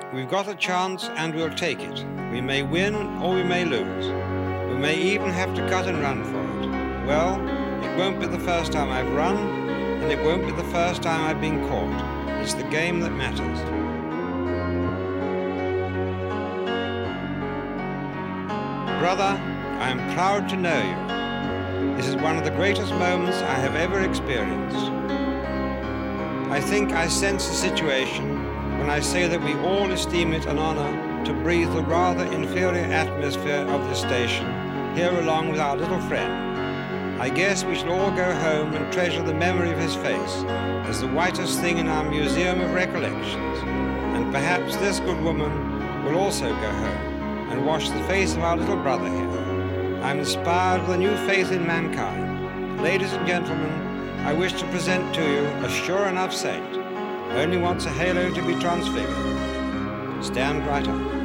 We've got a chance and we'll take it. We may win or we may lose. We may even have to cut and run for it. Well, it won't be the first time I've run, and it won't be the first time I've been caught. It's the game that matters. Brother, I am proud to know you. This is one of the greatest moments I have ever experienced. I think I sense the situation when I say that we all esteem it an honor to breathe the rather inferior atmosphere of this station here along with our little friend. I guess we shall all go home and treasure the memory of his face as the whitest thing in our museum of recollections. And perhaps this good woman will also go home and wash the face of our little brother here. I'm inspired with a new faith in mankind. Ladies and gentlemen, I wish to present to you a sure enough saint. Only wants a halo to be transfigured. Stand right up.